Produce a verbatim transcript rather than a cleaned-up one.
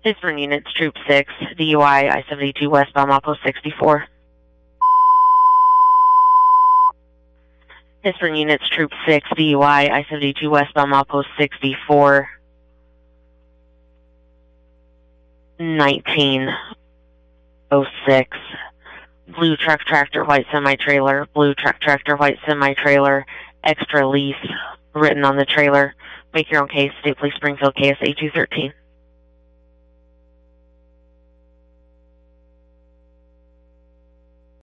Pittsburgh Units, Troop six, D U I, I seventy-two westbound, outpost sixty-four. Pittsburgh Units, Troop six, D U I, I seventy-two westbound, outpost sixty-four. nineteen oh six. Blue truck tractor, white semi-trailer. Blue truck tractor, white semi-trailer. Extra lease written on the trailer. Make your own case. State Police Springfield, K S A two thirteen.